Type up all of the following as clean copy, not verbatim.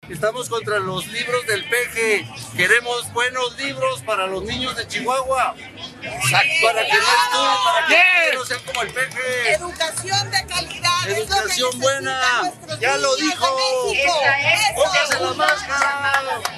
Estamos contra los libros del peje. Queremos buenos libros para los niños de Chihuahua. Exacto. Para que no sean como el peje. Educación de calidad. Educación buena. Ya lo dijo. Póngase la máscara.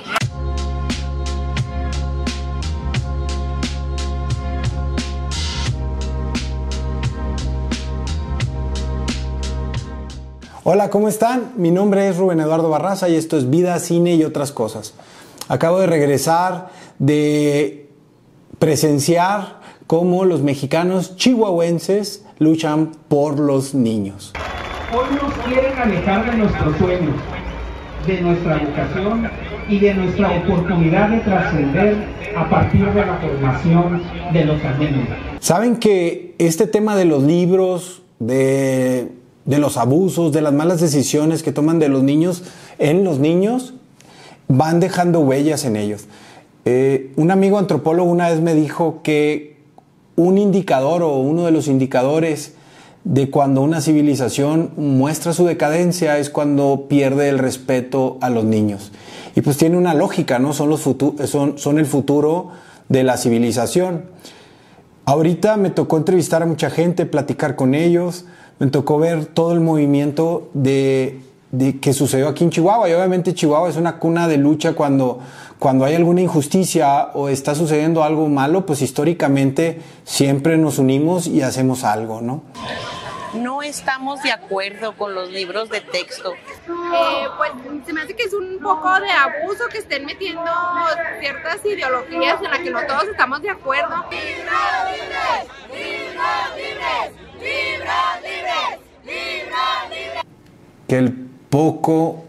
Hola, ¿cómo están? Mi nombre es Rubén Eduardo Barraza y esto es Vida, Cine y otras cosas. Acabo de regresar de presenciar cómo los mexicanos chihuahuenses luchan por los niños. Hoy nos quieren alejar de nuestros sueños, de nuestra educación y de nuestra oportunidad de trascender a partir de la formación de los alumnos. ¿Saben que este tema de los libros, de los abusos, de las malas decisiones que toman de los niños en los niños, van dejando huellas en ellos? Un amigo antropólogo una vez me dijo que un indicador o uno de los indicadores de cuando una civilización muestra su decadencia es cuando pierde el respeto a los niños. Y pues tiene una lógica, ¿no? Son el futuro de la civilización. Ahorita me tocó entrevistar a mucha gente, platicar con ellos. Me tocó ver todo el movimiento de que sucedió aquí en Chihuahua. Y obviamente Chihuahua es una cuna de lucha cuando hay alguna injusticia o está sucediendo algo malo, pues históricamente siempre nos unimos y hacemos algo, ¿no? No estamos de acuerdo con los libros de texto. Pues se me hace que es un poco de abuso que estén metiendo ciertas ideologías en las que no todos estamos de acuerdo. ¡Libros libres! ¡Libros libres! ¡Libros libres! ¡Libros libres! Que el poco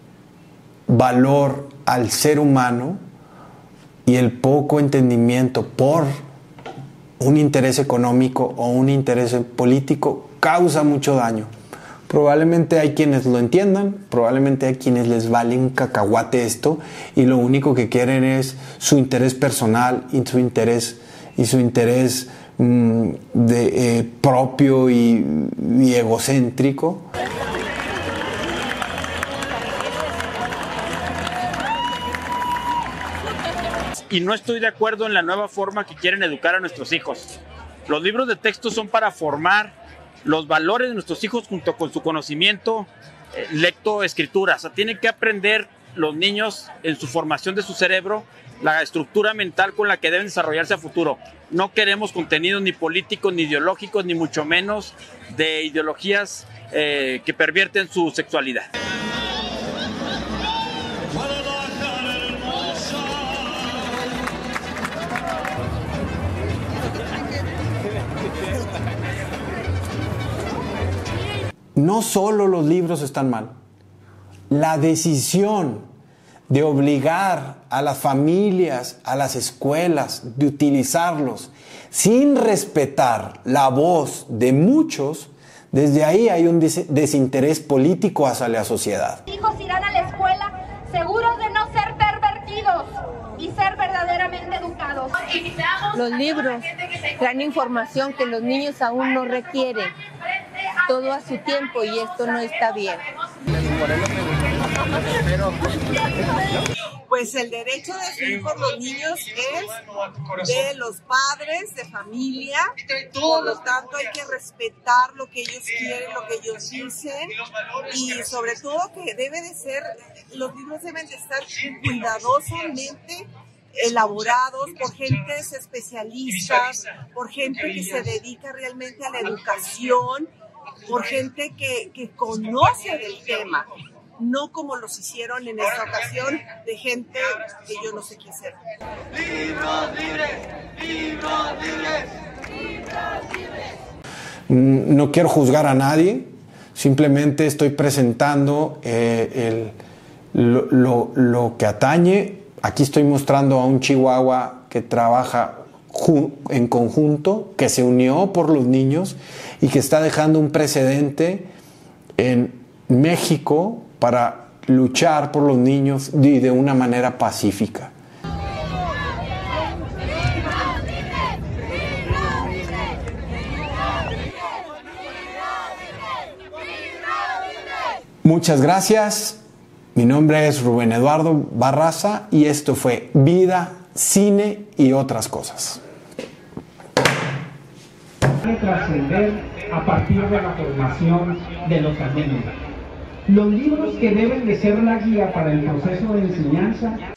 valor al ser humano y el poco entendimiento por un interés económico o un interés político causa mucho daño. Probablemente hay quienes lo entiendan, probablemente hay quienes les vale un cacahuate esto y lo único que quieren es su interés personal y su interés propio y egocéntrico. Y no estoy de acuerdo en la nueva forma que quieren educar a nuestros hijos. Los libros de texto son para formar los valores de nuestros hijos junto con su conocimiento, lectoescritura. O sea, tienen que aprender los niños en su formación de su cerebro la estructura mental con la que deben desarrollarse a futuro. No queremos contenidos ni políticos, ni ideológicos, ni mucho menos de ideologías que pervierten su sexualidad. No solo los libros están mal, la decisión de obligar a las familias, a las escuelas, de utilizarlos sin respetar la voz de muchos, desde ahí hay un desinterés político hacia la sociedad. Los hijos irán a la escuela seguros de no ser pervertidos y ser verdaderamente educados. Los libros traen información que los niños aún no requieren. Todo a su tiempo y esto no está bien. Pues el derecho de decidir por los niños es de los padres, de familia, por lo tanto hay que respetar lo que ellos quieren, lo que ellos dicen y sobre todo que los libros deben de estar cuidadosamente elaborados por gentes especialistas, por gente que se dedica realmente a la educación, por gente que conoce del tema, no como los hicieron en esta ocasión de gente que yo no sé qué hacer. ¡Libros libres! ¡Libros libres! ¡Libros libres! No quiero juzgar a nadie, simplemente estoy presentando lo que atañe. Aquí estoy mostrando a un Chihuahua que trabaja en conjunto, que se unió por los niños y que está dejando un precedente en México para luchar por los niños y de una manera pacífica. Muchas gracias. Mi nombre es Rubén Eduardo Barraza y esto fue Vida, Cine y otras cosas. Trascender a partir de la formación de los alumnos. Los libros que deben de ser la guía para el proceso de enseñanza